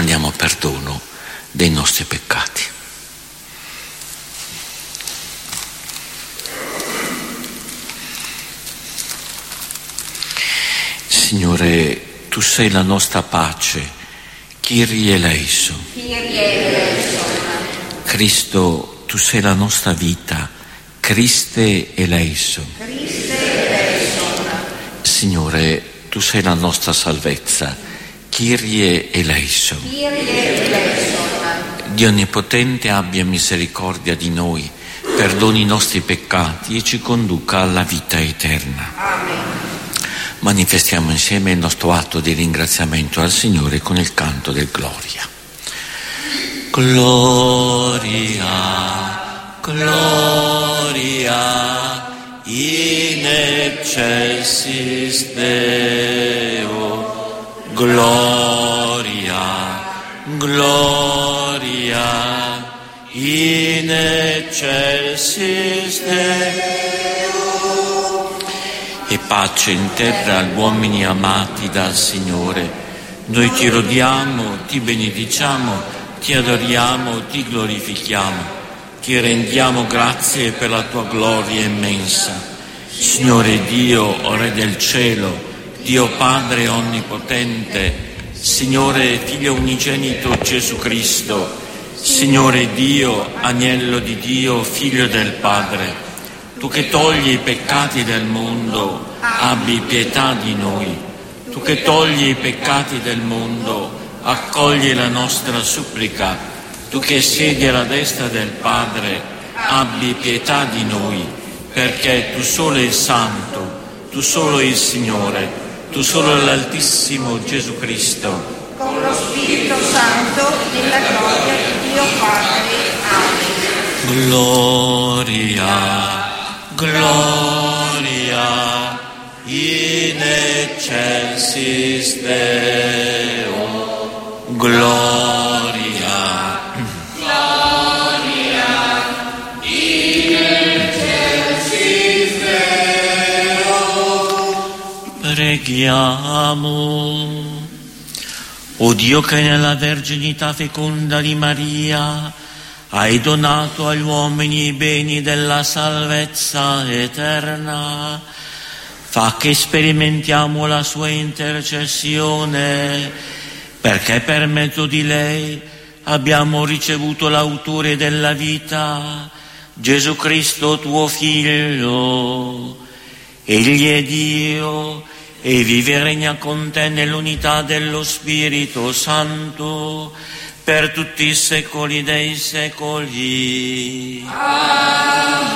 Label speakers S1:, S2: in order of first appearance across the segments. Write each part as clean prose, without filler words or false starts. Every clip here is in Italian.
S1: profandiamo perdono dei nostri peccati. Signore, Tu sei la nostra pace, Kyrie eleison. Cristo, Tu sei la nostra vita, Christe eleison. Signore, Tu sei la nostra salvezza, Kyrie eleison. Dio Onnipotente abbia misericordia di noi, perdoni i nostri peccati e ci conduca alla vita eterna.
S2: Amen.
S1: Manifestiamo insieme il nostro atto di ringraziamento al Signore con il canto del Gloria. Gloria, gloria, in excelsis Deo. Gloria, gloria, in excelsis Deo. E pace in terra agli uomini amati dal Signore. Noi ti lodiamo, ti benediciamo, ti adoriamo, ti glorifichiamo, ti rendiamo grazie per la tua gloria immensa. Signore Dio, Re del cielo, Dio Padre onnipotente, Signore Figlio unigenito Gesù Cristo, Signore Dio, Agnello di Dio, Figlio del Padre, Tu che togli i peccati del mondo, abbi pietà di noi. Tu che togli i peccati del mondo, accogli la nostra supplica. Tu che siedi alla destra del Padre, abbi pietà di noi, perché Tu solo il Santo, Tu solo il Signore, Tu solo l'Altissimo Gesù Cristo,
S2: con lo Spirito Santo, nella gloria di Dio Padre. Amen.
S1: Gloria, gloria, in excelsis Deo. Gloria,
S3: gloria, in excelsis Deo.
S1: Preghiamo. O Dio, che nella verginità feconda di Maria hai donato agli uomini i beni della salvezza eterna, fa che sperimentiamo la sua intercessione, perché per mezzo di lei abbiamo ricevuto l'autore della vita, Gesù Cristo tuo Figlio. Egli è Dio e vive e regna con te nell'unità dello Spirito Santo, per tutti i secoli dei secoli.
S2: Amen.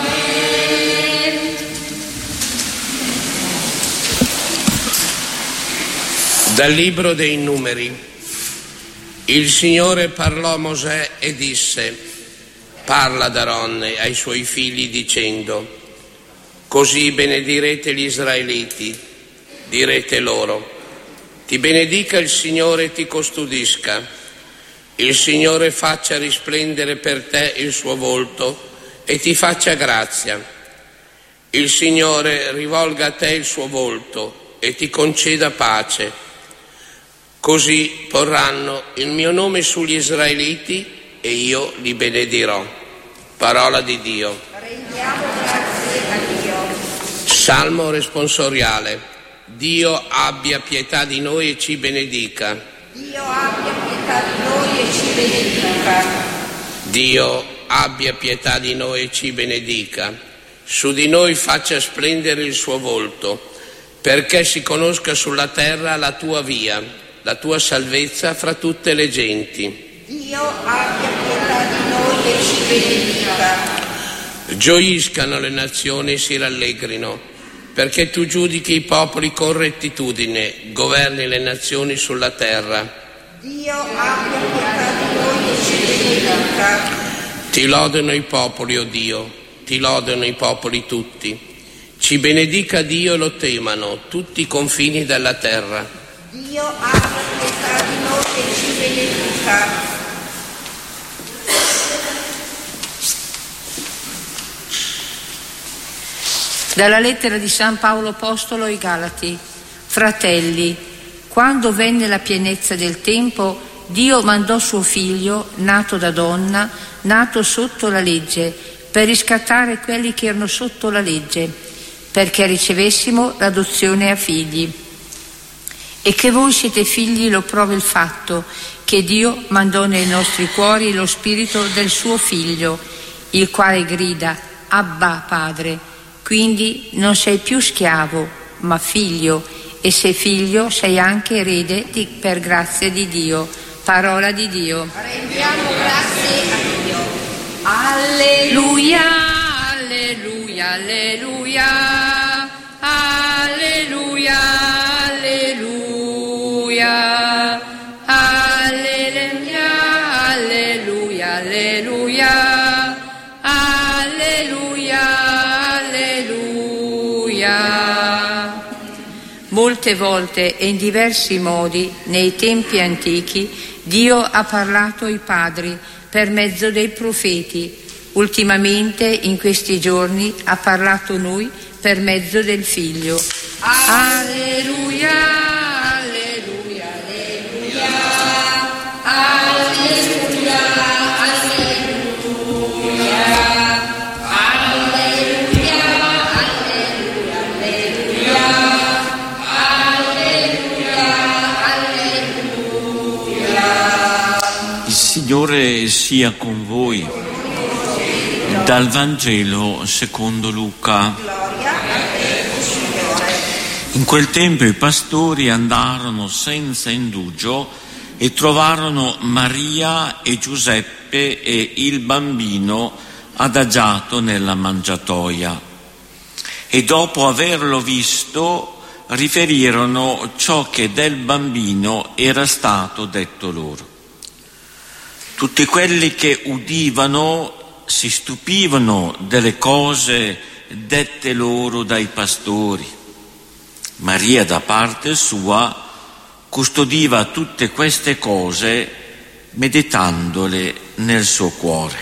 S4: Dal libro dei Numeri. Il Signore parlò a Mosè e disse: parla ad Aronne ai suoi figli dicendo: così benedirete gli israeliti, direte loro: ti benedica il Signore e ti custodisca. Il Signore faccia risplendere per te il suo volto e ti faccia grazia. Il Signore rivolga a te il suo volto e ti conceda pace. Così porranno il mio nome sugli israeliti e io li benedirò. Parola di Dio.
S2: Rendiamo grazie a Dio.
S4: Salmo responsoriale. Dio abbia pietà di noi e ci benedica.
S2: Dio abbia pietà di noi e ci benedica.
S4: Dio abbia pietà di noi e ci benedica. Su di noi faccia splendere il suo volto, perché si conosca sulla terra la tua via, la tua salvezza fra tutte le genti.
S2: Dio abbia pietà di noi e ci benedica.
S4: Gioiscano le nazioni e si rallegrino, perché tu giudichi i popoli con rettitudine, governi le nazioni sulla terra.
S2: Dio abbia pietà di noi e ci benedica.
S4: Ti lodano i popoli, o Dio, ti lodano i popoli tutti. Ci benedica Dio e lo temano tutti i confini della terra.
S2: Dio abbia pietà di noi e ci benedica.
S5: Dalla lettera di San Paolo Apostolo ai Galati. Fratelli, quando venne la pienezza del tempo, Dio mandò suo figlio, nato da donna, nato sotto la legge, per riscattare quelli che erano sotto la legge, perché ricevessimo l'adozione a figli. E che voi siete figli lo prova il fatto che Dio mandò nei nostri cuori lo spirito del suo figlio, il quale grida: Abba, Padre. Quindi non sei più schiavo, ma figlio, e se figlio sei anche erede per grazia di Dio. Parola di Dio.
S2: Rendiamo grazie a Dio.
S5: Alleluia, alleluia, alleluia, alleluia, alleluia, alleluia, alleluia, alleluia, alleluia, alleluia. Molte volte e in diversi modi nei tempi antichi Dio ha parlato ai padri per mezzo dei profeti. Ultimamente, in questi giorni, ha parlato a noi per mezzo del Figlio. Alleluia, alleluia, alleluia, alleluia, alleluia, alleluia, alleluia, alleluia.
S1: Il Signore sia con voi. Dal Vangelo secondo Luca. In quel tempo i pastori andarono senza indugio e trovarono Maria e Giuseppe e il bambino adagiato nella mangiatoia. E dopo averlo visto riferirono ciò che del bambino era stato detto loro. Tutti quelli che udivano si stupivano delle cose dette loro dai pastori. Maria, da parte sua, custodiva tutte queste cose, meditandole nel suo cuore.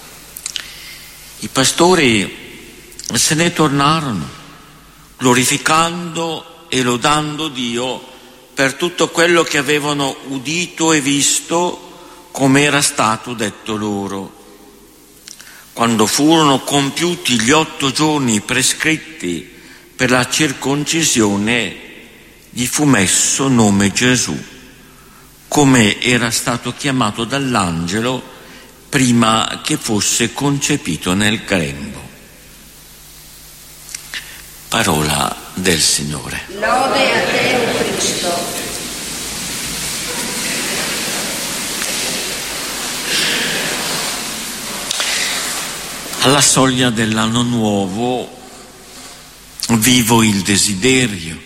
S1: I pastori se ne tornarono, glorificando e lodando Dio per tutto quello che avevano udito e visto, come era stato detto loro. Quando furono compiuti gli 8 giorni prescritti per la circoncisione, gli fu messo nome Gesù, come era stato chiamato dall'angelo prima che fosse concepito nel grembo. Parola del Signore.
S2: Lode a te, o Cristo.
S1: Alla soglia dell'anno nuovo vivo il desiderio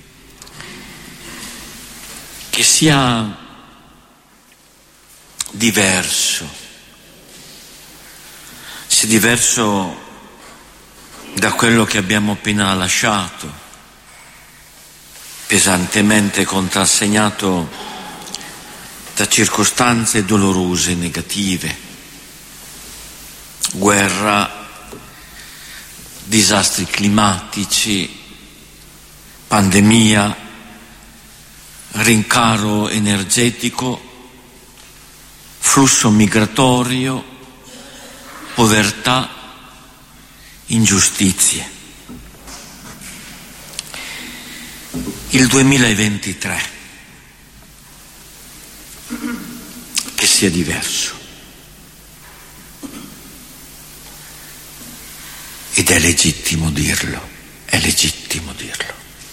S1: che sia diverso da quello che abbiamo appena lasciato, pesantemente contrassegnato da circostanze dolorose e negative. Guerra, disastri climatici, pandemia, rincaro energetico, flusso migratorio, povertà, ingiustizie. Il 2023 che sia diverso. Ed è legittimo dirlo, è legittimo dirlo.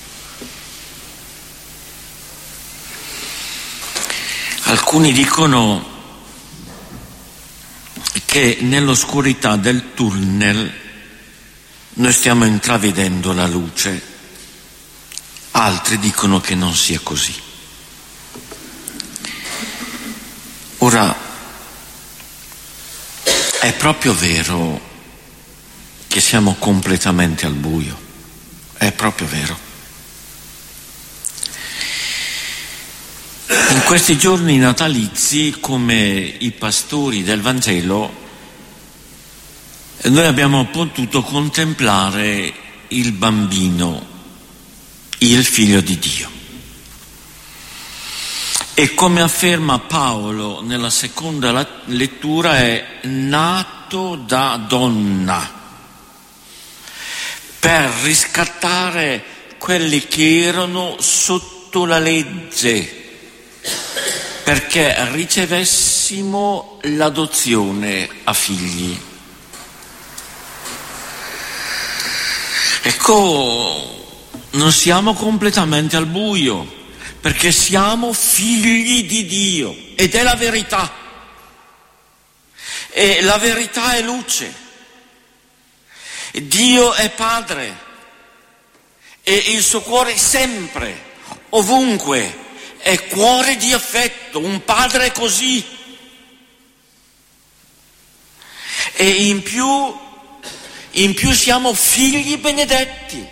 S1: Alcuni dicono che nell'oscurità del tunnel noi stiamo intravedendo la luce, altri dicono che non sia così. Ora, è proprio vero che siamo completamente al buio, è proprio vero. In questi giorni natalizi, come i pastori del Vangelo, noi abbiamo potuto contemplare il bambino, il Figlio di Dio. E come afferma Paolo nella seconda lettura, è nato da donna per riscattare quelli che erano sotto la legge, perché ricevessimo l'adozione a figli. Ecco, non siamo completamente al buio, perché siamo figli di Dio, ed è la verità. E la verità è luce. Dio è Padre e il suo cuore sempre, ovunque, è cuore di affetto. Un padre è così. E in più siamo figli benedetti.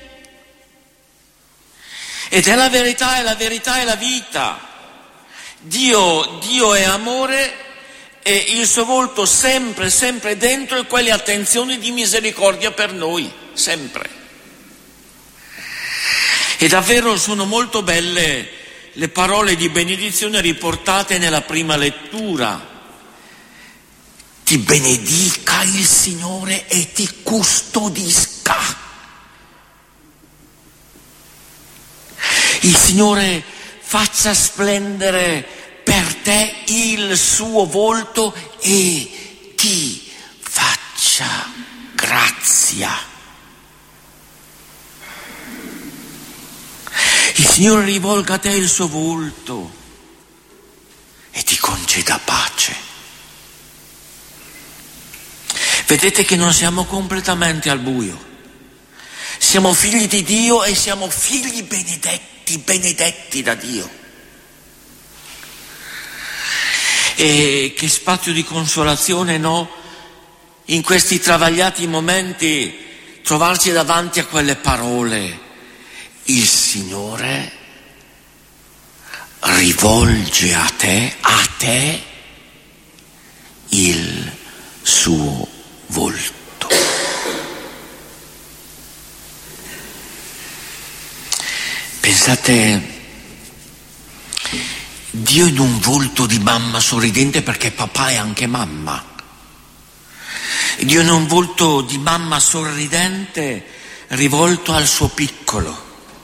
S1: Ed è la verità, e la verità è la vita. Dio è amore, e il suo volto sempre, sempre dentro è quelle attenzioni di misericordia per noi, sempre. E davvero sono molto belle le parole di benedizione riportate nella prima lettura. Ti benedica il Signore e ti custodisca. Il Signore faccia splendere per te il suo volto e ti faccia grazia. Il Signore rivolga a te il suo volto e ti conceda pace. Vedete che non siamo completamente al buio. Siamo figli di Dio e siamo figli benedetti da Dio. E che spazio di consolazione, no? In questi travagliati momenti trovarci davanti a quelle parole. Il Signore rivolge a te il suo volto. Pensate, Dio in un volto di mamma sorridente, perché papà è anche mamma. Dio in un volto di mamma sorridente rivolto al suo piccolo.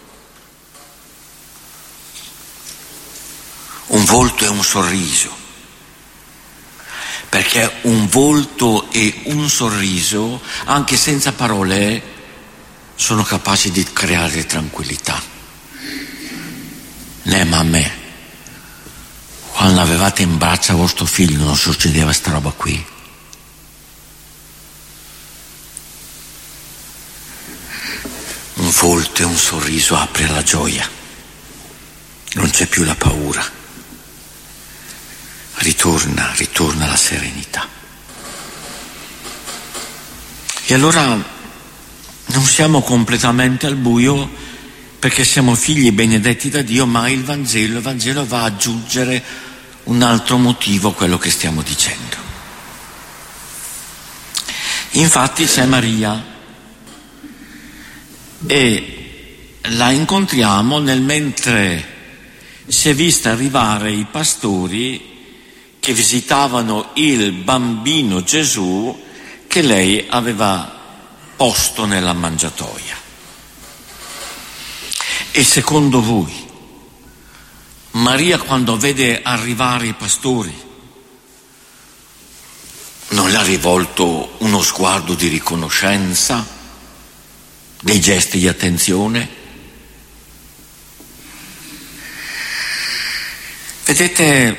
S1: Un volto è un sorriso, perché un volto e un sorriso, anche senza parole, sono capaci di creare tranquillità. Mamme, quando avevate in braccio vostro figlio non succedeva sta roba qui? Un volto e un sorriso apre la gioia, non c'è più la paura, ritorna la serenità. E allora non siamo completamente al buio, perché siamo figli benedetti da Dio, ma il Vangelo va ad aggiungere un altro motivo a quello che stiamo dicendo. Infatti c'è Maria, e la incontriamo mentre si è vista arrivare i pastori che visitavano il bambino Gesù che lei aveva posto nella mangiatoia. E secondo voi, Maria, quando vede arrivare i pastori, non le ha rivolto uno sguardo di riconoscenza, dei gesti di attenzione? Vedete,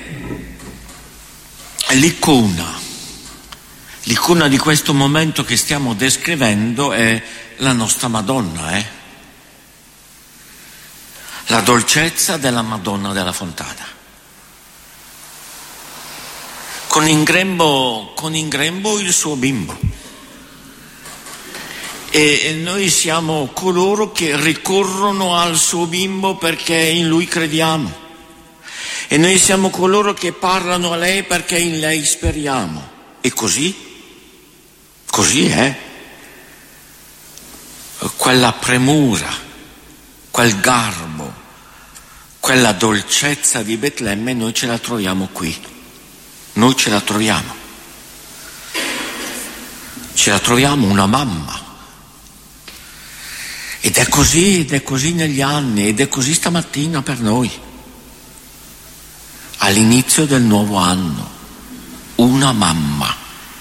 S1: l'icona di questo momento che stiamo descrivendo è la nostra Madonna, la dolcezza della Madonna della Fontana, con in grembo il suo bimbo. E noi siamo coloro che ricorrono al suo bimbo perché in lui crediamo, e noi siamo coloro che parlano a lei perché in lei speriamo. E così è. Quella premura, quel garbo, quella dolcezza di Betlemme noi ce la troviamo qui. Noi ce la troviamo. Ce la troviamo una mamma. Ed è così negli anni, ed è così stamattina per noi. All'inizio del nuovo anno, una mamma.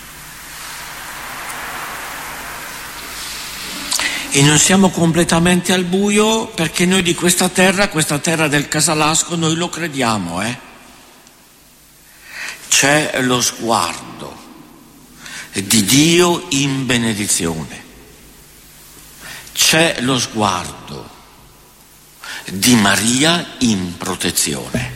S1: E non siamo completamente al buio, perché noi di questa terra del Casalasco, noi lo crediamo, C'è lo sguardo di Dio in benedizione. C'è lo sguardo di Maria in protezione.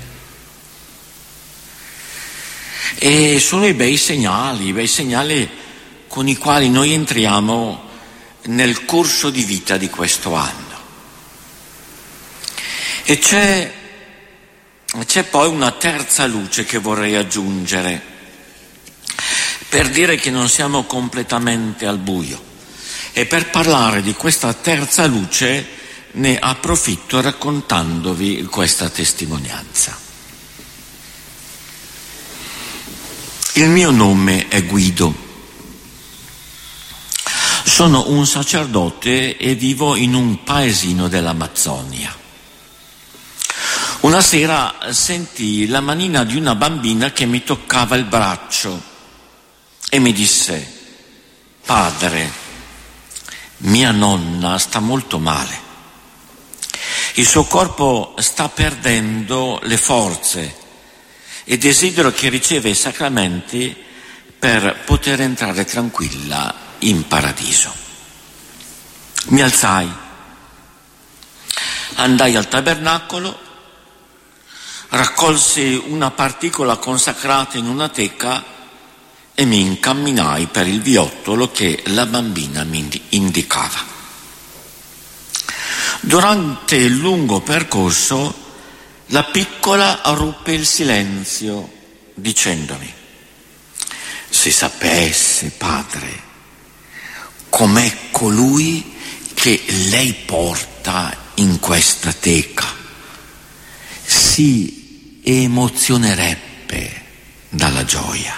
S1: E sono i bei segnali con i quali noi entriamo nel corso di vita di questo anno. E c'è poi una terza luce che vorrei aggiungere per dire che non siamo completamente al buio, e per parlare di questa terza luce ne approfitto raccontandovi questa testimonianza. Il mio nome è Guido. Sono un sacerdote e vivo in un paesino dell'Amazzonia. Una sera sentii la manina di una bambina che mi toccava il braccio e mi disse: «Padre, mia nonna sta molto male. Il suo corpo sta perdendo le forze e desidero che riceva i sacramenti per poter entrare tranquilla in paradiso». Mi alzai, andai al tabernacolo, raccolsi una particola consacrata in una teca e mi incamminai per il viottolo che la bambina mi indicava. Durante il lungo percorso la piccola ruppe il silenzio dicendomi: «Se sapesse, padre, com'è colui che lei porta in questa teca, si emozionerebbe dalla gioia».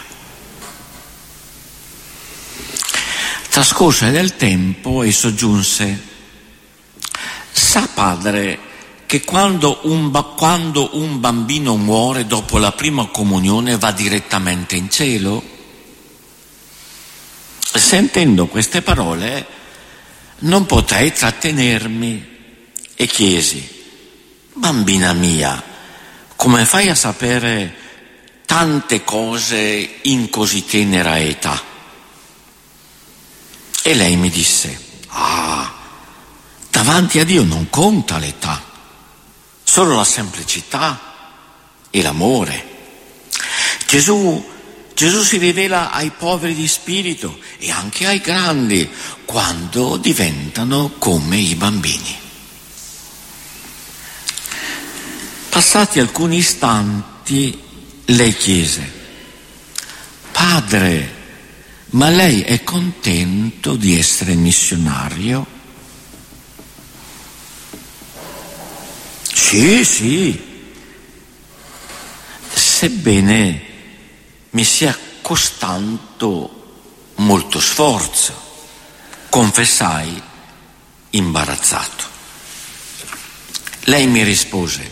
S1: Trascorse del tempo e soggiunse: «Sa, padre, che quando un bambino muore dopo la prima comunione va direttamente in cielo?» Sentendo queste parole non potei trattenermi e chiesi: «Bambina mia, come fai a sapere tante cose in così tenera età?» E lei mi disse: davanti a Dio non conta l'età, solo la semplicità e l'amore. Gesù si rivela ai poveri di spirito e anche ai grandi quando diventano come i bambini. Passati alcuni istanti, lei chiese: «Padre, ma lei è contento di essere missionario?» Sì, sebbene mi sia costato molto sforzo, confessai imbarazzato. Lei mi rispose: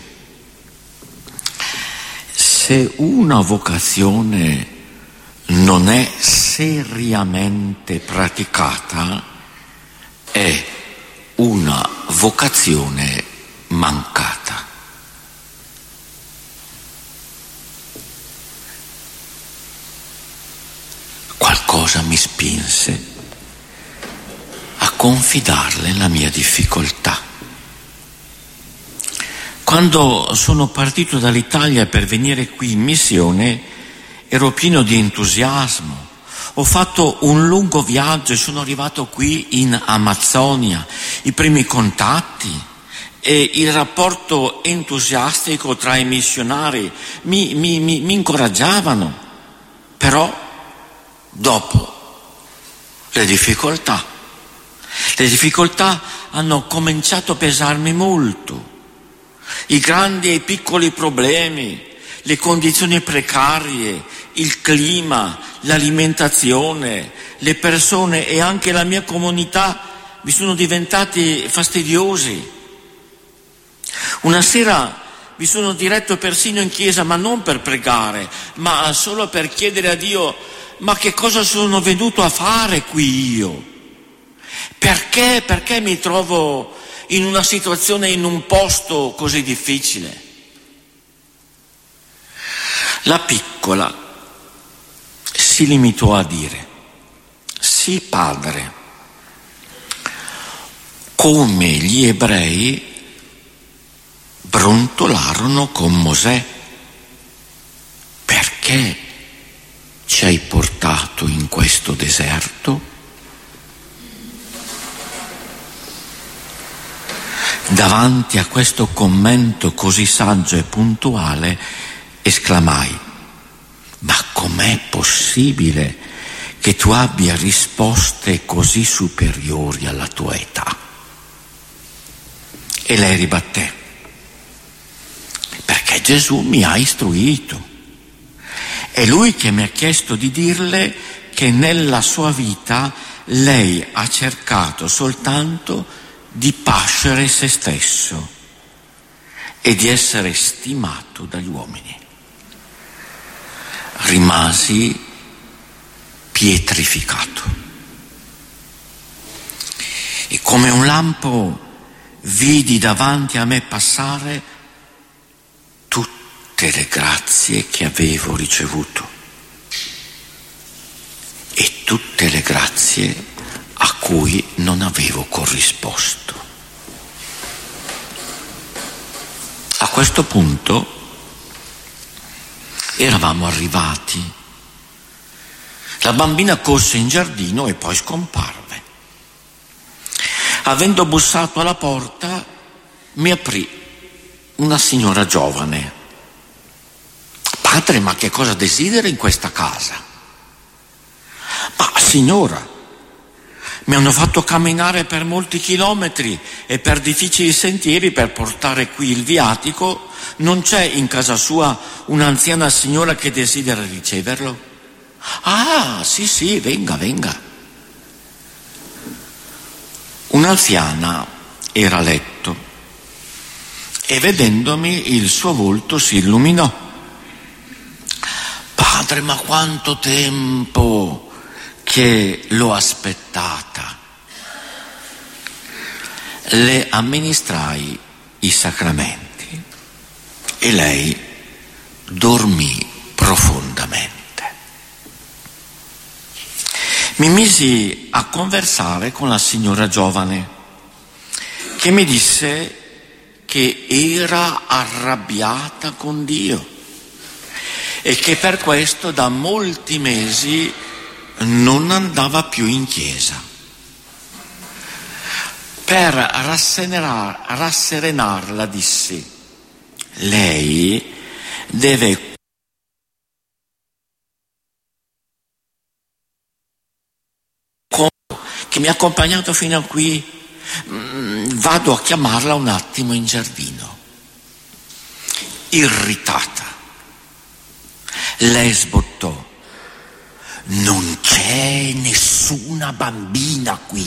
S1: «Se una vocazione non è seriamente praticata, è una vocazione mancata». Qualcosa mi spinse a confidarle la mia difficoltà. Quando sono partito dall'Italia per venire qui in missione, ero pieno di entusiasmo. Ho fatto un lungo viaggio e sono arrivato qui in Amazzonia. I primi contatti e il rapporto entusiastico tra i missionari mi incoraggiavano. Però dopo le difficoltà hanno cominciato a pesarmi molto. i grandi e i piccoli problemi, le condizioni precarie, il clima, l'alimentazione, le persone e anche la mia comunità mi sono diventati fastidiosi. Una sera mi sono diretto persino in chiesa, ma non per pregare, ma solo per chiedere a Dio: ma che cosa sono venuto a fare qui io? Perché mi trovo in una situazione, in un posto così difficile? La piccola si limitò a dire: sì, padre, come gli ebrei brontolarono con Mosè. Perché ci hai portato in questo deserto? Davanti a questo commento così saggio e puntuale esclamai: ma com'è possibile che tu abbia risposte così superiori alla tua età? E lei ribatté: perché Gesù mi ha istruito. È lui che mi ha chiesto di dirle che nella sua vita lei ha cercato soltanto di pascere se stesso e di essere stimato dagli uomini. Rimasi pietrificato e come un lampo vidi davanti a me passare tutte le grazie che avevo ricevuto e tutte le grazie a cui non avevo corrisposto. A questo punto eravamo arrivati. La bambina corse in giardino e poi scomparve. Avendo bussato alla porta, mi aprì una signora giovane. Padre, ma che cosa desidera in questa casa? Ma signora, mi hanno fatto camminare per molti chilometri e per difficili sentieri per portare qui il viatico. Non c'è in casa sua un'anziana signora che desidera riceverlo? Ah, sì, venga. Un'anziana era a letto e vedendomi il suo volto si illuminò. Padre, ma quanto tempo che l'ho aspettata. Le amministrai i sacramenti e lei dormì profondamente. Mi misi a conversare con la signora giovane, che mi disse che era arrabbiata con Dio e che per questo da molti mesi non andava più in chiesa. Per rasserenarla dissi: lei deve che mi ha accompagnato fino a qui, vado a chiamarla un attimo in giardino. Irritata, lei sbottò: non c'è nessuna bambina qui.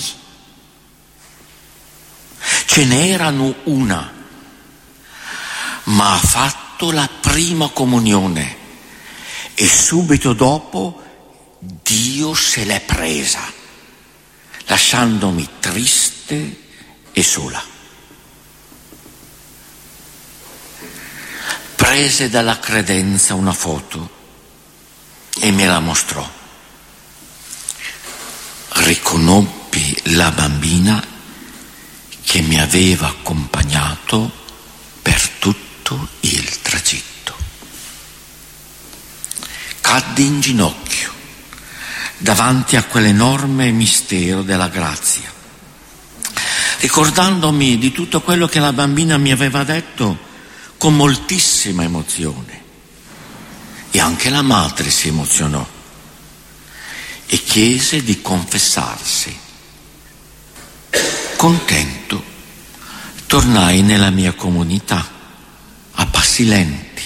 S1: Ce n'erano una, ma ha fatto la prima comunione e subito dopo Dio se l'è presa, lasciandomi triste e sola. Prese dalla credenza una foto e me la mostrò. Riconobbi la bambina che mi aveva accompagnato per tutto il tragitto. Caddi in ginocchio davanti a quell'enorme mistero della grazia, ricordandomi di tutto quello che la bambina mi aveva detto con moltissima emozione. E anche la madre si emozionò e chiese di confessarsi. Contento, tornai nella mia comunità a passi lenti.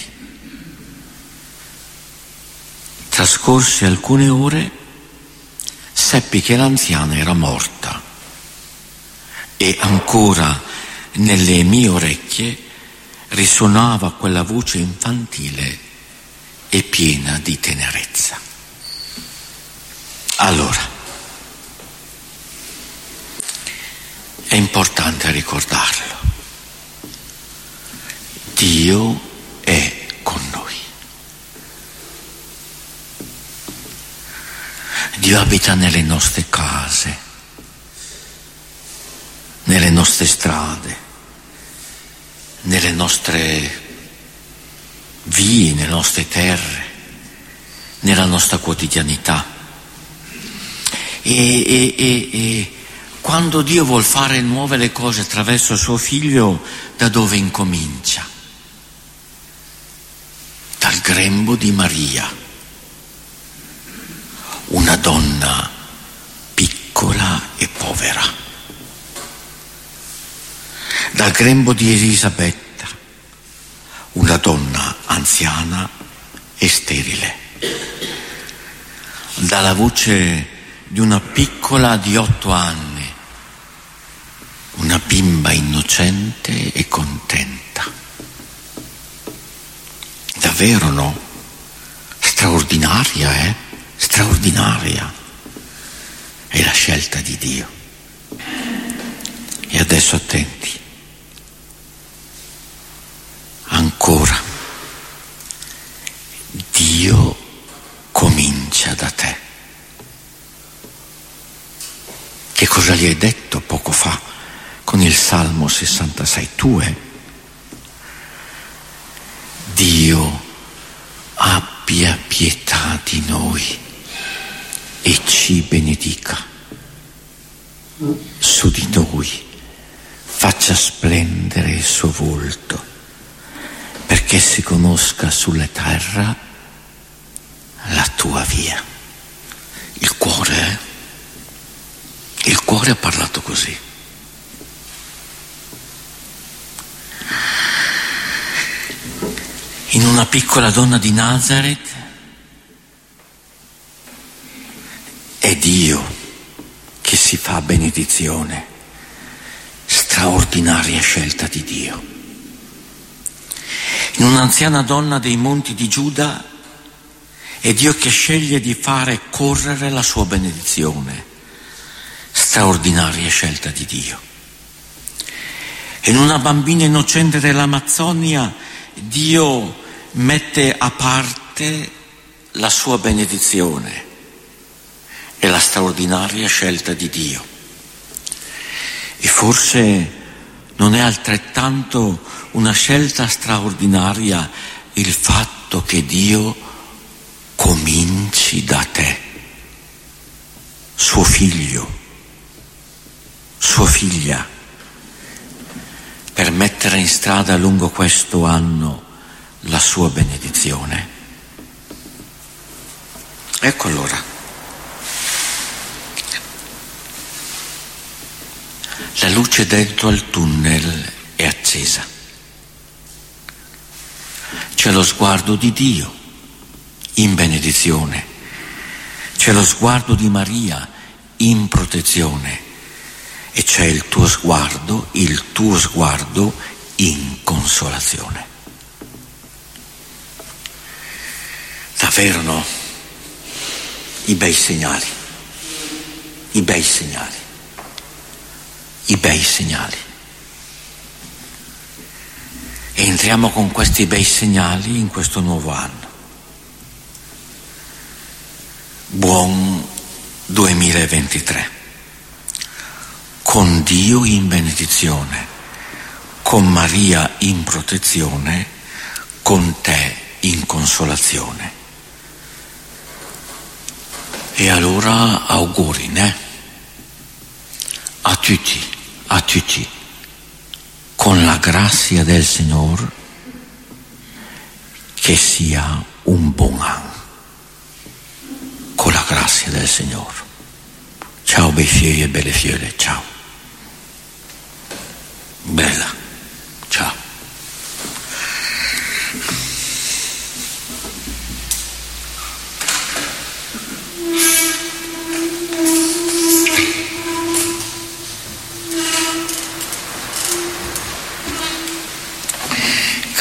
S1: Trascorse alcune ore, seppi che l'anziana era morta e ancora nelle mie orecchie risuonava quella voce infantile e piena di tenerezza. Allora, è importante ricordarlo. Dio è con noi. Dio abita nelle nostre case, nelle nostre strade, nelle nostre vie, nelle nostre terre, nella nostra quotidianità. E quando Dio vuol fare nuove le cose attraverso suo figlio, da dove incomincia? Dal grembo di Maria, una donna piccola e povera, dal grembo di Elisabetta, una donna anziana e sterile, dalla voce di una piccola di 8 anni, una bimba innocente e contenta. Davvero no? Straordinaria, straordinaria è la scelta di Dio. E adesso attenti, ancora, Dio comincia da te. Che cosa gli hai detto poco fa con il Salmo 66? Dio abbia pietà di noi e ci benedica. Su di noi faccia splendere il suo volto, perché si conosca sulla terra la tua via. Il cuore ha parlato così. In una piccola donna di Nazareth è Dio che si fa benedizione, straordinaria scelta di Dio. In un'anziana donna dei monti di Giuda è Dio che sceglie di fare correre la sua benedizione, straordinaria scelta di Dio. In una bambina innocente dell'Amazzonia Dio mette a parte la sua benedizione e la straordinaria scelta di Dio. E forse non è altrettanto una scelta straordinaria il fatto che Dio cominci da te, suo figlio, sua figlia, per mettere in strada lungo questo anno la sua benedizione. Ecco allora, la luce dentro al tunnel è accesa. C'è lo sguardo di Dio in benedizione, c'è lo sguardo di Maria in protezione e c'è il tuo sguardo in consolazione. Davvero no? I bei segnali. E entriamo con questi bei segnali in questo nuovo anno. Buon 2023. Con Dio in benedizione, con Maria in protezione, con te in consolazione. E allora auguri, né? A tutti, con la grazia del Signore, che sia un buon anno. Con la grazia del Signore. Ciao bei fiori e belle fiore, ciao. Bella, ciao.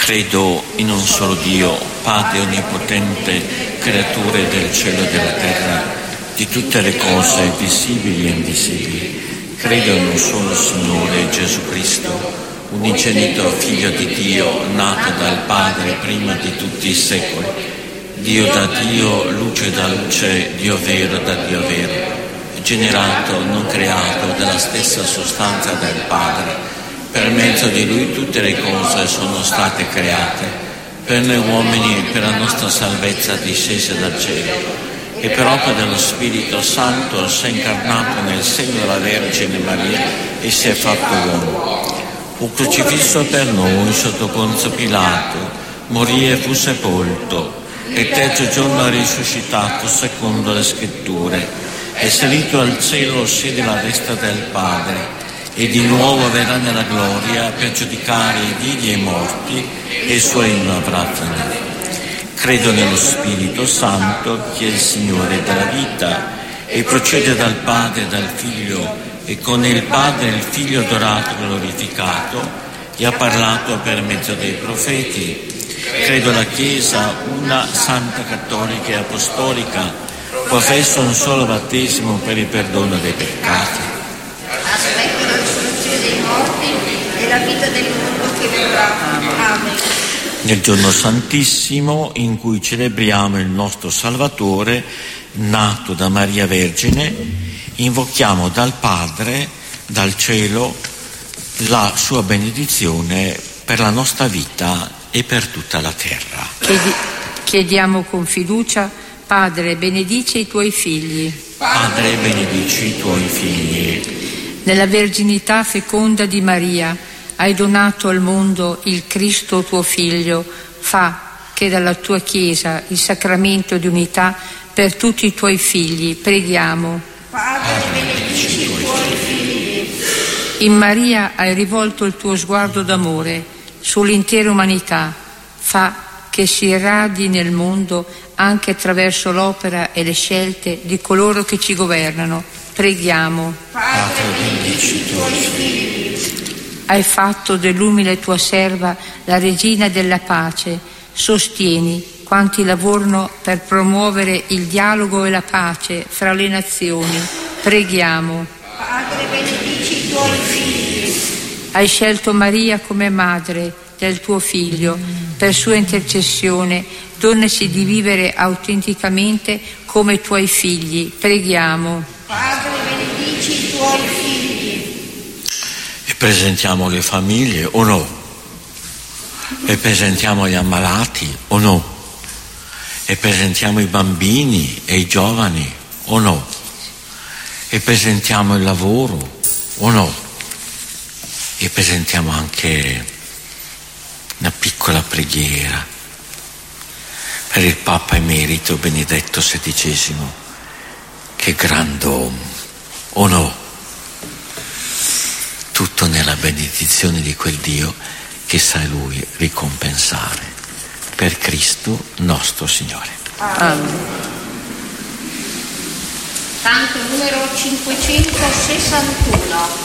S1: Credo in un solo Dio, Padre onnipotente, creatore del cielo e della terra, di tutte le cose visibili e invisibili. Credo in un solo Signore, Gesù Cristo, unigenito Figlio di Dio, nato dal Padre prima di tutti i secoli, Dio da Dio, luce da luce, Dio vero da Dio vero, generato, non creato, della stessa sostanza del Padre. Per mezzo di Lui tutte le cose sono state create, per noi uomini e per la nostra salvezza discese dal cielo, e per opera dello Spirito Santo si è incarnato nel seno della Vergine Maria e si è fatto uomo. Fu crocifisso per noi sotto Ponzio Pilato, morì e fu sepolto, e il terzo giorno è risuscitato secondo le Scritture, è salito al cielo, siede alla destra del Padre, e di nuovo verrà nella gloria per giudicare i vivi e i morti, e il suo regno avrà fine. Credo nello Spirito Santo, che è il Signore della vita, e procede dal Padre e dal Figlio, e con il Padre e il Figlio adorato e glorificato, e ha parlato per mezzo dei profeti. Credo la Chiesa, una santa cattolica e apostolica, professo un solo battesimo per il perdono dei peccati.
S2: Aspetto la risurrezione dei morti e la vita del mondo che verrà. Amen.
S1: Nel giorno santissimo in cui celebriamo il nostro Salvatore, nato da Maria Vergine, invochiamo dal Padre, dal cielo, la sua benedizione per la nostra vita e per tutta la terra.
S5: Chiediamo con fiducia: Padre, benedice i tuoi figli.
S1: Padre, benedici i tuoi figli.
S5: Nella verginità feconda di Maria hai donato al mondo il Cristo tuo Figlio. Fa che dalla tua Chiesa il sacramento di unità per tutti i tuoi figli. Preghiamo.
S2: Padre, benedici i tuoi figli.
S5: In Maria hai rivolto il tuo sguardo d'amore sull'intera umanità. Fa che si irradi nel mondo anche attraverso l'opera e le scelte di coloro che ci governano. Preghiamo.
S2: Padre, benedici i tuoi figli.
S5: Hai fatto dell'umile tua serva la regina della pace. Sostieni quanti lavorano per promuovere il dialogo e la pace fra le nazioni. Preghiamo.
S2: Padre, benedici i tuoi figli.
S5: Hai scelto Maria come madre del tuo Figlio. Per sua intercessione donaci di vivere autenticamente come tuoi figli. Preghiamo.
S2: Padre, benedici i tuoi figli.
S1: E presentiamo le famiglie o no? E presentiamo gli ammalati o no? E presentiamo i bambini e i giovani o no? E presentiamo il lavoro o no? E presentiamo anche una piccola preghiera per il Papa Emerito Benedetto XVI, che grand'uomo, o no? Tutto nella benedizione di quel Dio che sa Lui ricompensare. Per Cristo nostro Signore.
S5: Amen.
S2: Canto numero 561.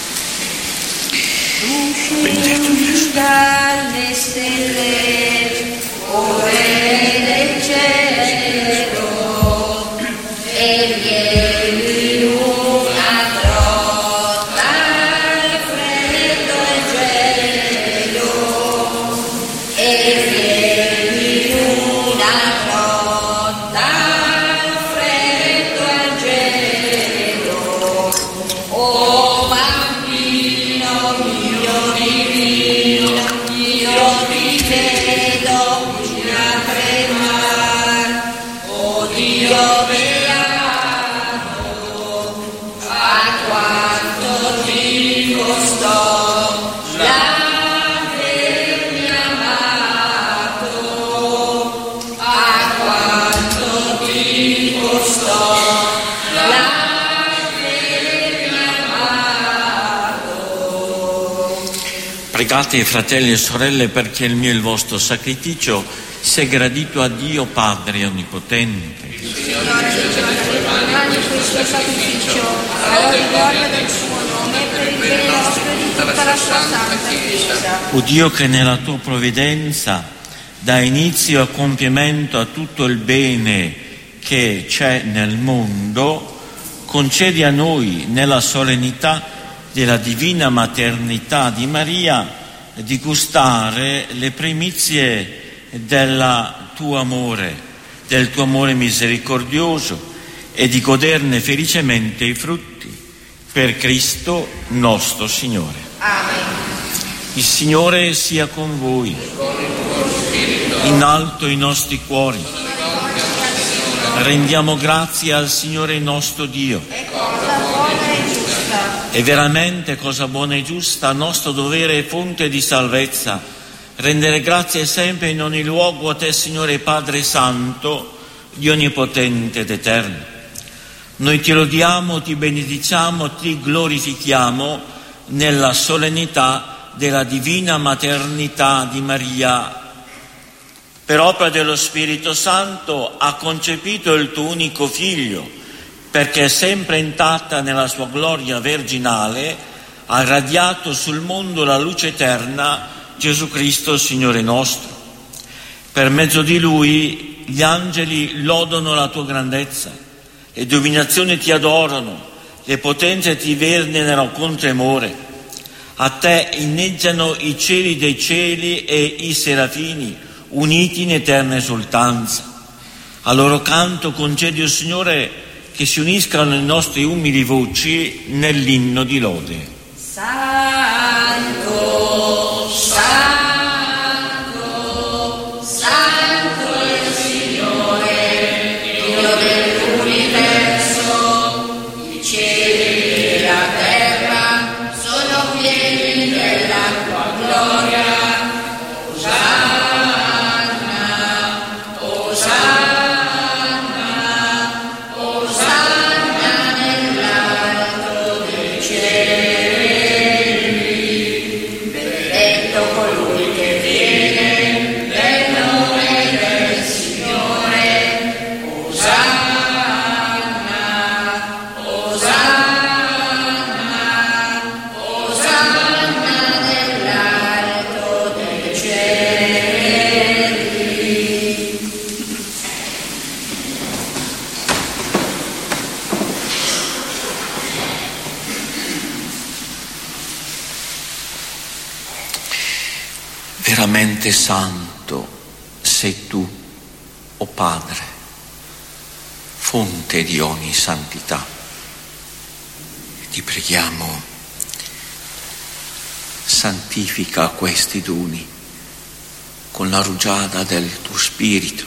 S2: Uscì dalle stelle, o re del cielo, e vieni una grotta al freddo e gelo, e vieni una grotta al freddo e gelo, o bambino mio divino, io ti vedo a tremar, o Dio beato, a quanto ti costò l'avermi amato, a quanto ti costò l'avermi amato.
S1: Pregate, fratelli e sorelle, perché il mio e il vostro sacrificio sia gradito a Dio Padre Onnipotente.
S2: Signore, di questo sacrificio, alla gloria del suo nome, per il bene nostro e di tutta la sua santa Chiesa.
S1: O Dio, che nella tua provvidenza dà inizio e compimento a tutto il bene che c'è nel mondo, concedi a noi, nella solennità della divina maternità di Maria, di gustare le primizie del tuo amore misericordioso e di goderne felicemente i frutti. Per Cristo nostro Signore.
S2: Amen.
S1: Il Signore sia con voi. In alto i nostri cuori. Rendiamo grazie al Signore nostro Dio.
S2: È cosa buona e giusta.
S1: È veramente cosa buona e giusta, nostro dovere e fonte di salvezza, rendere grazie sempre in ogni luogo a te, Signore Padre Santo, Dio Onnipotente ed Eterno. Noi ti lodiamo, ti benediciamo, ti glorifichiamo nella solennità della divina maternità di Maria. Per opera dello Spirito Santo ha concepito il tuo unico Figlio, perché sempre intatta nella sua gloria virginale ha radiato sul mondo la luce eterna, Gesù Cristo Signore nostro. Per mezzo di Lui gli angeli lodano la tua grandezza, le dominazioni ti adorano, le potenze ti venerano con tremore. A te inneggiano i cieli dei cieli e i serafini, uniti in eterna esultanza. A loro canto concedi, o Signore, che si uniscano le nostre umili voci nell'inno di lode.
S2: Santo, santo, santo è il Signore, Dio dell'universo. I cieli e la terra sono pieni della tua gloria.
S1: Veramente santo sei tu, o Padre, fonte di ogni santità. Ti preghiamo, santifica questi doni con la rugiada del tuo Spirito,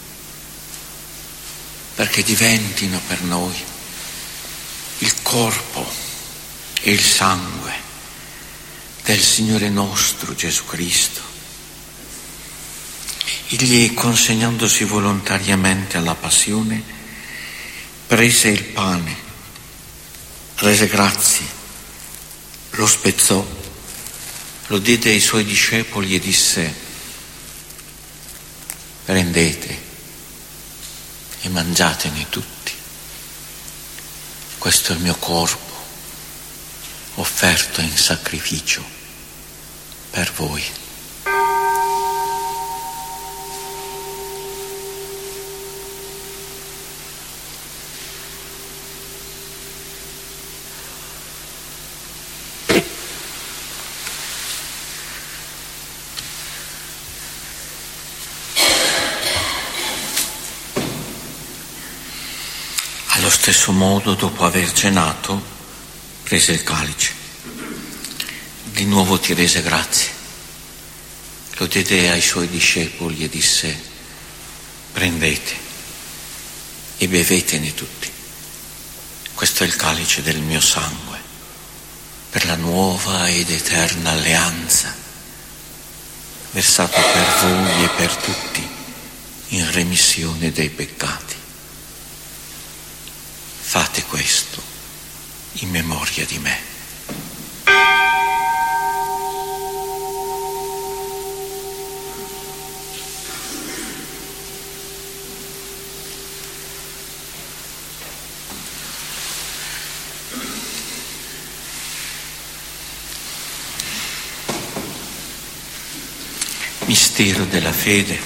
S1: perché diventino per noi il corpo e il sangue del Signore nostro Gesù Cristo. Egli, consegnandosi volontariamente alla passione, prese il pane, rese grazie, lo spezzò, lo diede ai suoi discepoli e disse: prendete e mangiatene tutti. Questo è il mio corpo, offerto in sacrificio per voi. Allo stesso modo, dopo aver cenato, prese il calice. Di nuovo ti rese grazie. Lo diede ai suoi discepoli e disse: prendete e bevetene tutti. Questo è il calice del mio sangue, per la nuova ed eterna alleanza, versato per voi e per tutti in remissione dei peccati. Fate questo in memoria di me. mistero della fede.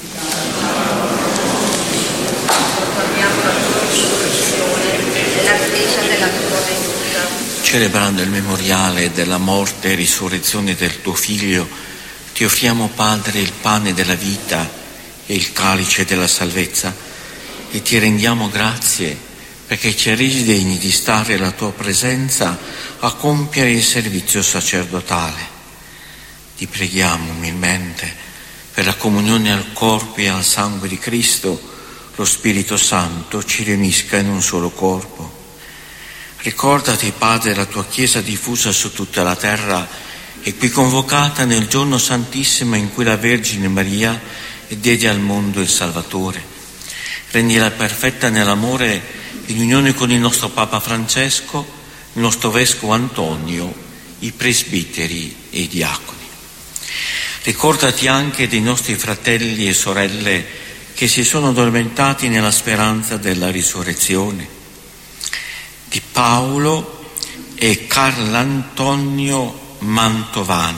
S5: Proclamiamo la tua risurrezione nell'attesa della tua venuta.
S1: Celebrando il memoriale della morte e risurrezione del tuo Figlio, ti offriamo, Padre, il pane della vita e il calice della salvezza, e ti rendiamo grazie perché ci hai resi degni di stare alla tua presenza a compiere il servizio sacerdotale. Ti preghiamo umilmente per la comunione al corpo e al sangue di Cristo, lo Spirito Santo ci riunisca in un solo corpo. Ricordati, Padre, la tua Chiesa diffusa su tutta la terra e qui convocata nel giorno santissimo in cui la Vergine Maria diede al mondo il Salvatore. Rendila perfetta nell'amore in unione con il nostro Papa Francesco, il nostro Vescovo Antonio, i presbiteri e i diaconi. Ricordati anche dei nostri fratelli e sorelle che si sono addormentati nella speranza della risurrezione, di Paolo e Carlantonio Mantovani,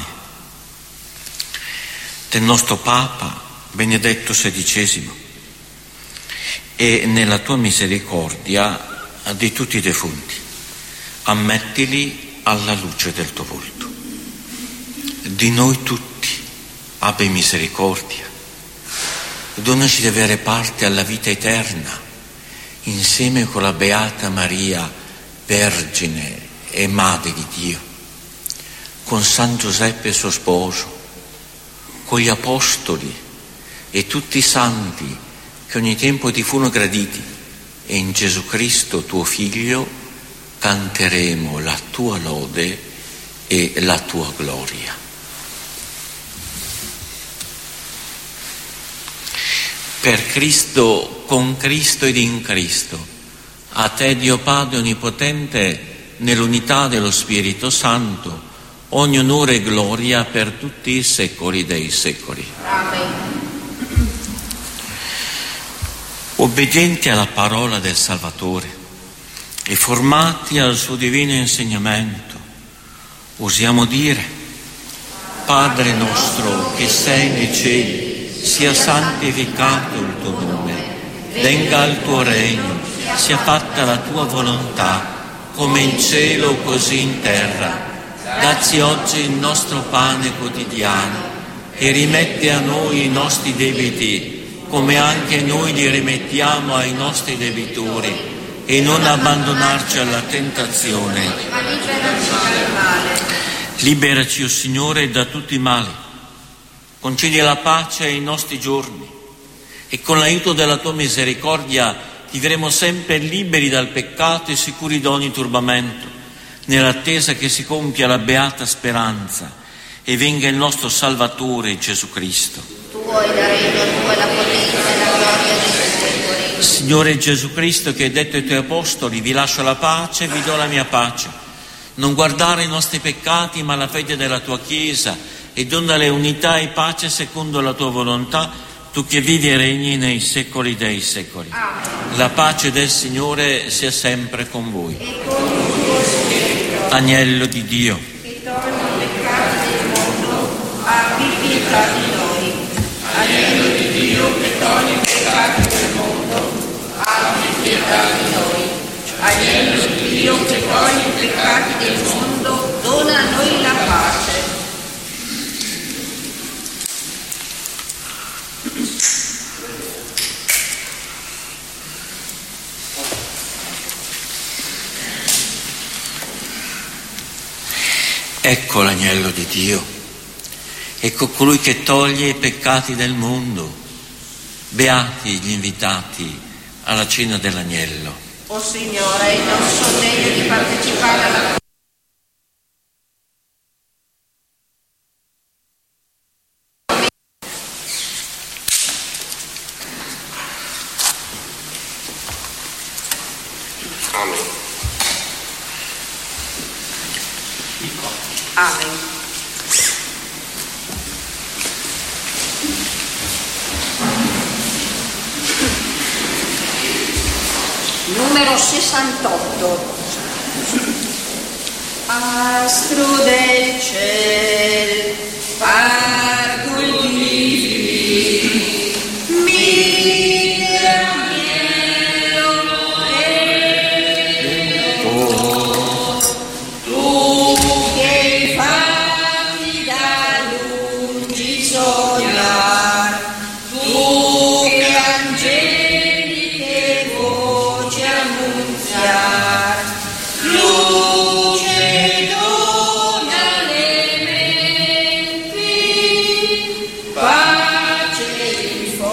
S1: del nostro Papa Benedetto XVI, e nella tua misericordia di tutti i defunti. Ammettili alla luce del tuo volto. Di noi tutti abbi misericordia. Donaci di avere parte alla vita eterna, insieme con la Beata Maria, Vergine e Madre di Dio, con San Giuseppe suo sposo, con gli Apostoli e tutti i santi che ogni tempo ti furono graditi, e in Gesù Cristo tuo Figlio canteremo la tua lode e la tua gloria. Per Cristo, con Cristo ed in Cristo, a te Dio Padre Onnipotente, nell'unità dello Spirito Santo, ogni onore e gloria per tutti i secoli dei secoli.
S5: Amen.
S1: Obbedienti alla parola del Salvatore e formati al suo divino insegnamento, osiamo dire: Padre nostro che sei nei cieli, sia santificato il tuo nome, venga il tuo regno, sia fatta la tua volontà, come in cielo così in terra. Dacci oggi il nostro pane quotidiano e rimetti a noi i nostri debiti, come anche noi li rimettiamo ai nostri debitori, e non abbandonarci alla tentazione.
S5: Ma liberaci dal male.
S1: Liberaci, o Signore, da tutti i mali. Concedi la pace ai nostri giorni e con l'aiuto della tua misericordia vivremo sempre liberi dal peccato e sicuri da ogni turbamento, nell'attesa che si compia la beata speranza e venga il nostro Salvatore Gesù Cristo.
S5: Tuo è il regno, tua è la potenza e la gloria dei secoli.
S1: Signore Gesù Cristo, che hai detto ai tuoi apostoli: vi lascio la pace, vi do la mia pace. Non guardare i nostri peccati, ma la fede della tua Chiesa, e donale unità e pace secondo la tua volontà, tu che vivi e regni nei secoli dei secoli.
S5: Amen.
S1: La pace del Signore sia sempre con voi.
S5: E con il tuo spirito,
S1: Agnello di Dio,
S5: che togli i peccati del mondo, abbi pietà di noi. Agnello di Dio, che togli i peccati del mondo, abbi pietà di noi. Agnello di Dio, che togli i peccati del mondo, dona a noi la pace.
S1: ecco l'agnello di Dio, ecco colui che toglie i peccati del mondo. Beati gli invitati alla cena dell'agnello.
S5: O Signore, non sono degno di partecipare alla Amen. Numero 68. Astro del ciel, pargo il divino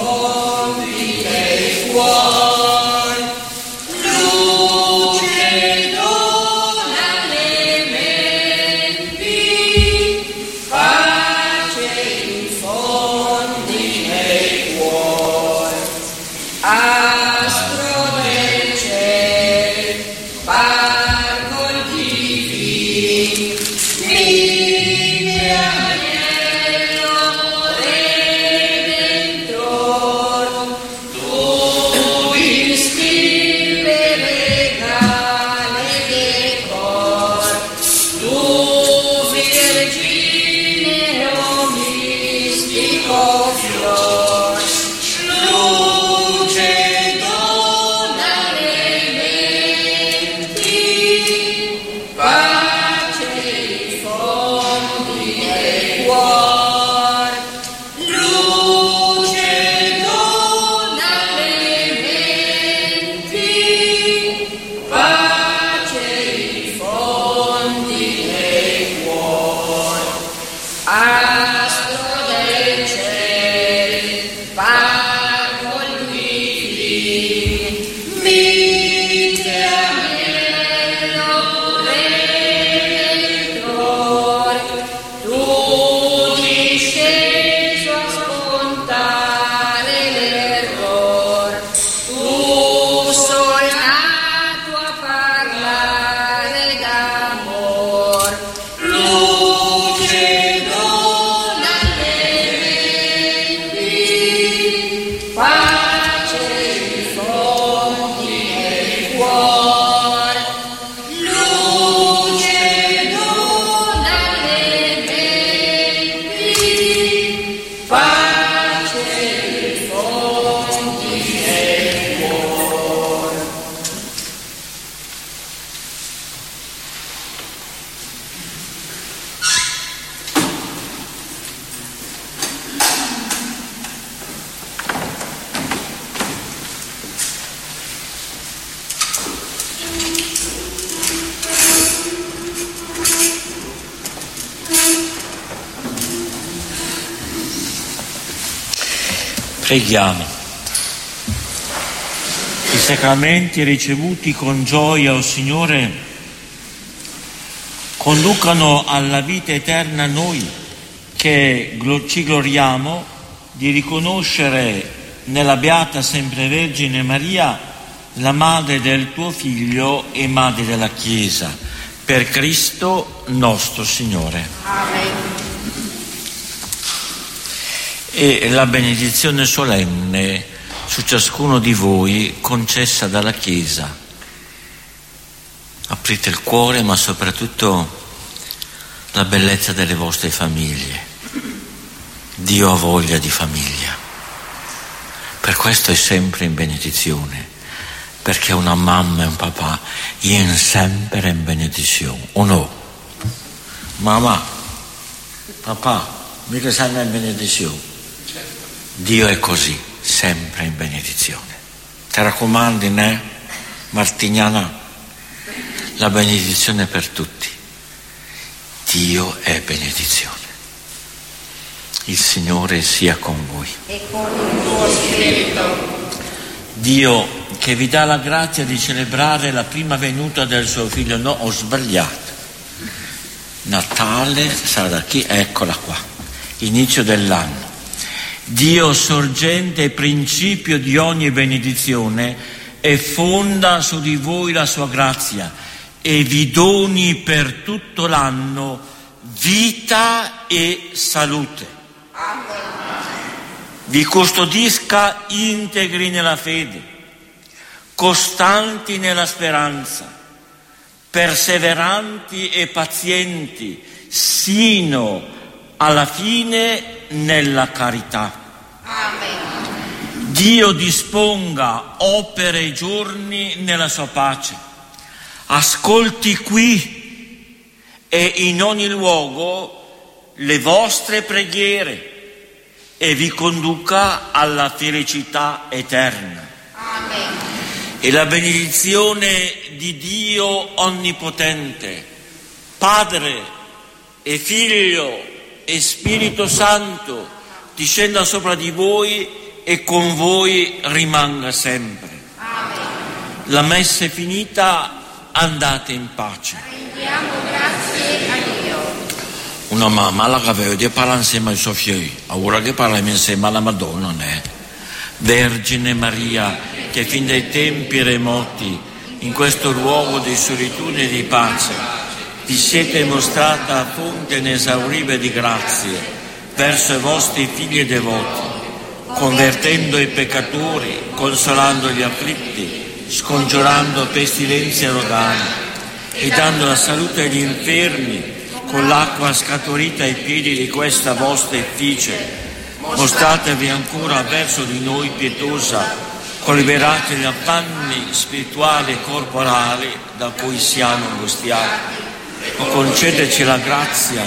S2: fondi dei cuori, luce dona alle menti, pace in fondi dei cuori, astro del cielo, pargol divino, mite agnello redentor, tu iscrive legale del cor, tu virgineo mistico fior, luce dona alle menti, pace in fondi del cuor, luce dona alle menti, pace in fondi del cuor, astro del cielo, pargol divino, mite agnello redentor, tu disceso a scontare l'error, tu soldato a parlare d'amor, luce dona alle menti, pace in fondi del cuor, luce dona alle menti, pace in fondi del cuor.
S1: Preghiamo. I sacramenti ricevuti con gioia, o Signore, conducano alla vita eterna noi che ci gloriamo di riconoscere nella Beata Semprevergine Maria la madre del tuo Figlio e madre della Chiesa, per Cristo nostro Signore.
S5: Amen.
S1: E la benedizione solenne su ciascuno di voi concessa dalla Chiesa. Aprite il cuore, ma soprattutto la bellezza delle vostre famiglie. Dio ha voglia di famiglia. Per questo è sempre in benedizione, perché una mamma e un papà ien sempre in benedizione. O no? Mamma, papà, mica sanno in benedizione. Dio è così, sempre in benedizione. Ti raccomando, Martignana, la benedizione per tutti. Dio è benedizione. Il Signore sia con voi.
S5: E con il tuo spirito.
S1: Dio che vi dà la grazia di celebrare la prima venuta del suo Figlio. No, ho sbagliato. Natale sarà da chi? Eccola qua. Inizio dell'anno. Dio sorgente e principio di ogni benedizione e fonda su di voi la sua grazia e vi doni per tutto l'anno vita e salute. Vi custodisca integri nella fede, costanti nella speranza, perseveranti e pazienti sino alla fine nella carità.
S5: Amen.
S1: Dio disponga opere e giorni nella sua pace, ascolti qui e in ogni luogo le vostre preghiere e vi conduca alla felicità eterna.
S5: Amen.
S1: E la benedizione di Dio Onnipotente, Padre e Figlio e Spirito Santo, discenda sopra di voi e con voi rimanga sempre. La messa è finita, andate in pace.
S5: Rendiamo grazie a Dio.
S1: Una mamma la che aveva parla insieme ai suoi figli, ora che parla insieme alla Madonna, ne? Vergine Maria, che fin dai tempi remoti, in questo luogo di solitudine e di pace, vi siete mostrata fonte inesauribile di grazie verso i vostri figli devoti, convertendo i peccatori, consolando gli afflitti, scongiurando pestilenze rodane e dando la salute agli infermi con l'acqua scaturita ai piedi di questa vostra effigie. Mostratevi ancora verso di noi pietosa, liberate gli affanni spirituali e corporali da cui siamo angustiati. O concedeci la grazia.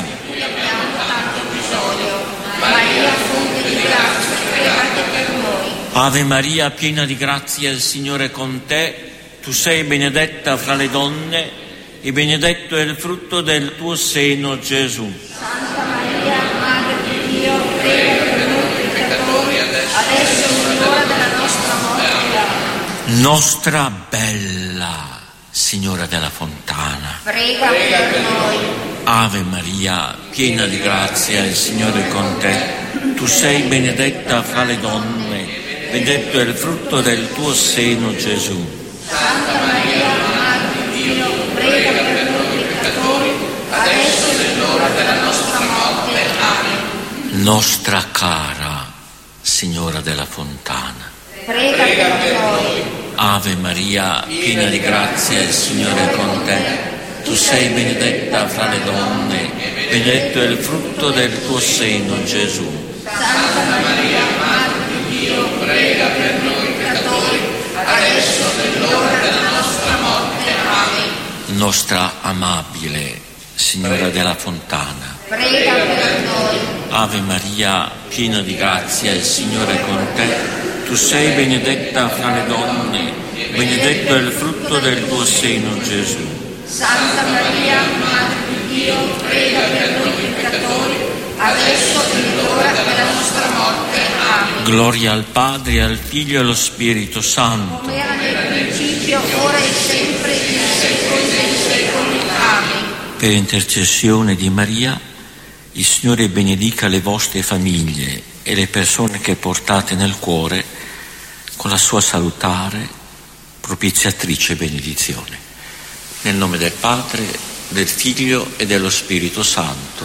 S5: Maria, fonte di grazia, pregate per noi.
S1: Ave Maria, piena di grazia, il Signore è con te. Tu sei benedetta fra le donne e benedetto è il frutto del tuo seno, Gesù.
S5: Santa Maria, Madre di Dio, prega per noi peccatori, adesso è l'ora della nostra morte.
S1: Nostra bella Signora della Fontana,
S5: Prega per noi.
S1: Ave Maria, piena di grazia, il Signore è con te. Tu sei benedetta fra le donne, benedetto è il frutto del tuo seno, Gesù.
S5: Santa Maria, Madre di Dio, prega per noi peccatori, adesso è l'ora della nostra morte. Amen.
S1: Nostra cara Signora della Fontana,
S5: Prega per noi.
S1: Ave Maria, piena di grazia, il Signore è con te. Tu sei benedetta fra le donne, benedetto è il frutto del tuo seno, Gesù.
S5: Santa Maria, Madre di Dio, prega per noi peccatori, adesso è l'ora della nostra morte. Amen.
S1: Nostra amabile Signora della Fontana,
S5: Prega per noi.
S1: Ave Maria, piena di grazia, il Signore è con te. Tu sei benedetta fra le donne, benedetto è il frutto del tuo seno, Gesù.
S5: Santa Maria, Madre di Dio, prega per noi peccatori, adesso è l'ora della nostra morte. Amen.
S1: Gloria al Padre, al Figlio e allo Spirito Santo.
S5: Come era nel principio, ora e sempre, nei secoli dei secoli. Amen.
S1: Per intercessione di Maria, il Signore benedica le vostre famiglie e le persone che portate nel cuore con la sua salutare, propiziatrice benedizione. Nel nome del Padre, del Figlio e dello Spirito Santo.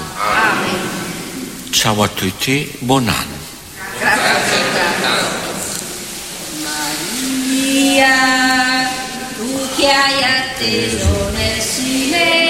S5: Amen.
S1: Ciao a tutti, buon anno.
S5: Grazie tanto. Maria, tu che hai atteso nel silenzio